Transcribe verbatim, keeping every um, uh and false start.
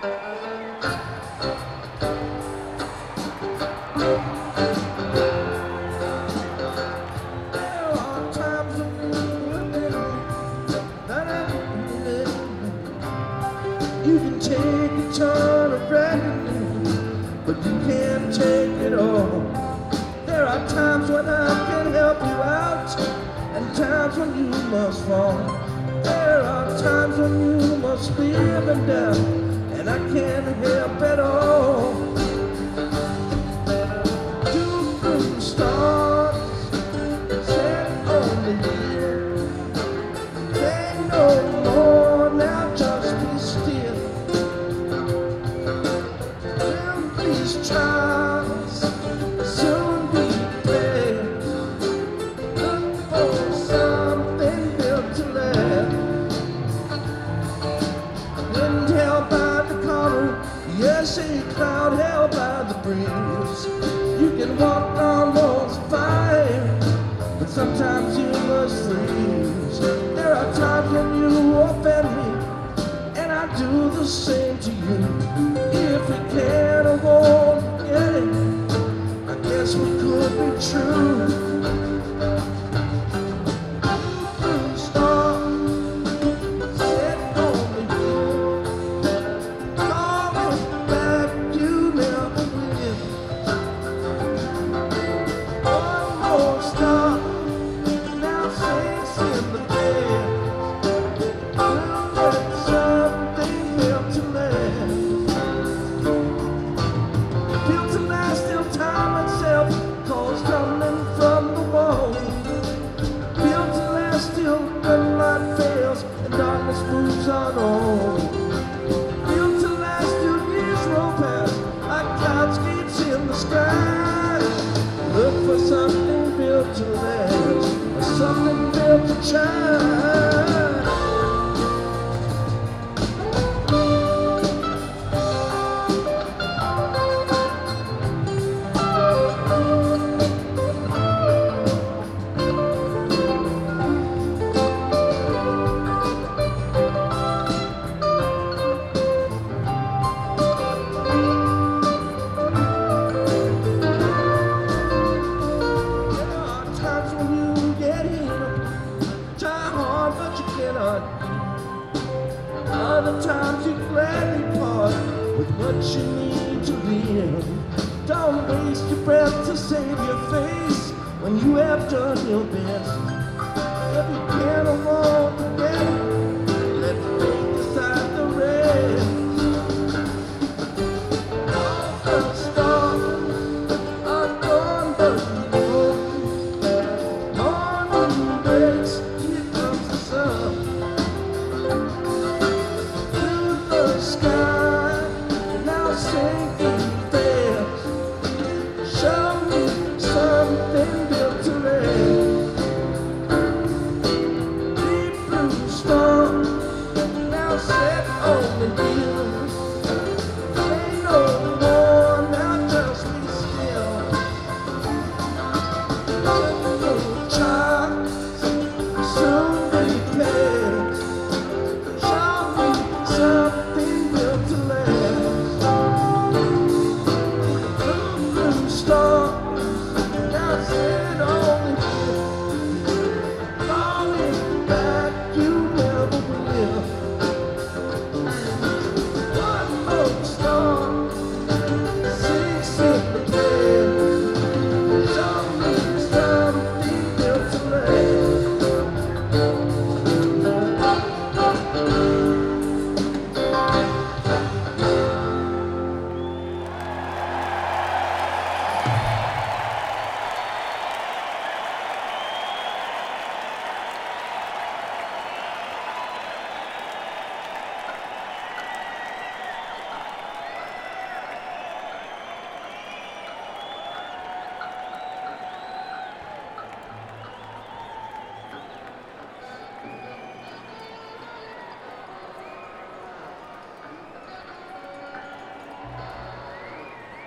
You can take a ton of gratitude, but you can't take it all. There are times when I can help you out, and times when you must fall. There are times when you must live and die, and I can't help at all. Two good stars set on the hill. They no more, now just be still. Will these trials soon be past? Look for something built to last. Wind held by the corner, yes, a cloud held by the breeze. You can walk on those fire, but sometimes you must freeze. There are times when you offend me, and I do the same to you. If we can't avoid forgetting, I guess we could be true. Star set on the hill, calling back you never will. One more star now sinks in the bed. We'll let something built to last. Built to last till time itself calls tumbling from the wall. Built to last till the light fails and darkness moves on on. Built to last till years roll past like cloudscapes in the sky. Look for something built to last, something built to shine. Other times you gladly part with what you need to live. Don't waste your breath to save your face when you have done your best. If you can't avoid